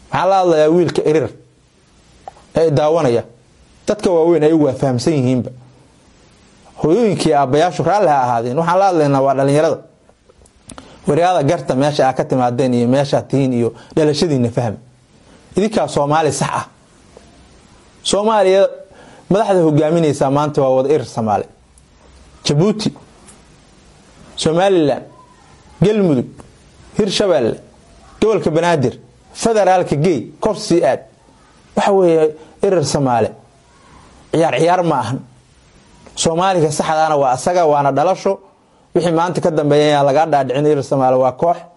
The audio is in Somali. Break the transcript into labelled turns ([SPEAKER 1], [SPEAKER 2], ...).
[SPEAKER 1] maxaa la hadlayaa wiilka erir ee daawanaya dadka waaweyn ay waa fahamsan yihiinba hooyooyinkii aabayaashu raali ha ahaadeen waxaan la hadlaynaa waa dhalinyarada wariyaada garta meesha ka timaadeen iyo meesha tiin iyo dhalashadiina faham idinka Soomaali sax ah Soomaaliya madaxda hogaaminaysa maanta waa wada erir Soomaali Djibouti Somaliland Galmudug Hirshabelle gobolka Banaadir federaalka gay korsi aad waxa weeye erir Soomaali ciyaar ma ahan Soomaaliga saxdaana waa asaga waana dhalasho wixii maanta ka dambeeyay laga dhaadhicin erir Soomaali waa koox